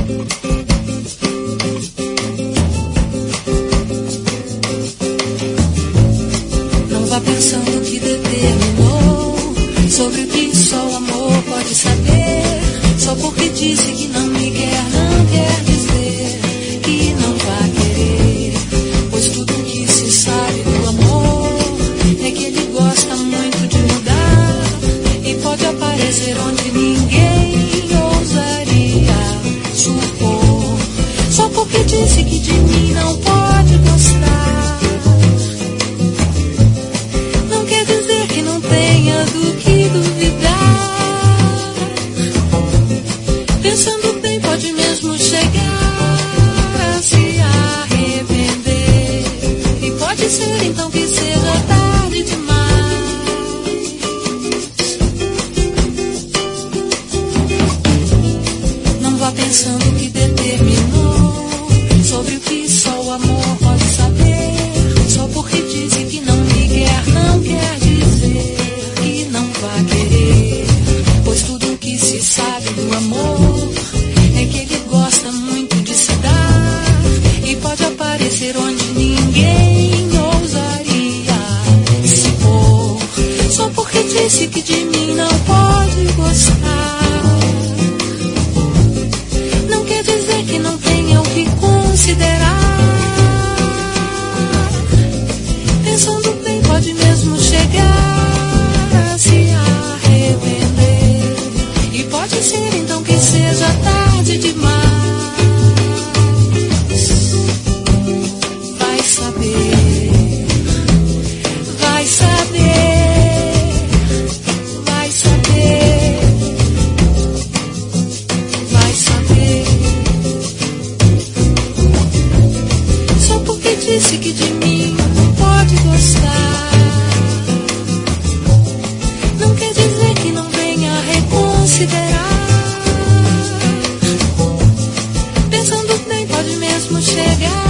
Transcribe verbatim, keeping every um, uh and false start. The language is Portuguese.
Não vá pensando que determinou sobre o que só o amor pode saber. Só porque disse que não me quer, não quer dizer que não vai querer. Pois tudo que se sabe do amor é que ele gosta muito de mudar e pode aparecer onde ninguém ousaria supor. Só porque disse que de mim não pode gostar, não quer dizer que não tenha do que duvidar. Pensando bem, pode mesmo chegar a se arrepender. E pode ser então que seja tarde demais. Não vá pensando que determinou sobre o que só o amor pode saber. Só porque disse que não me quer, não quer dizer que não vai querer. Pois tudo o que se sabe do amor é que ele gosta muito de se dar e pode aparecer onde ninguém ousaria se pôr. Só porque disse que de mim não pode gostar, não quer dizer que não tenha o que considerar. Pensando bem, pode mesmo chegar a se arrepender. E pode ser então que seja tarde demais. Vai saber, vai saber, vai saber, vai saber. Só porque disse que de mim não pode gostar, não quer dizer que não venha reconsiderar. Pensando bem, pode mesmo chegar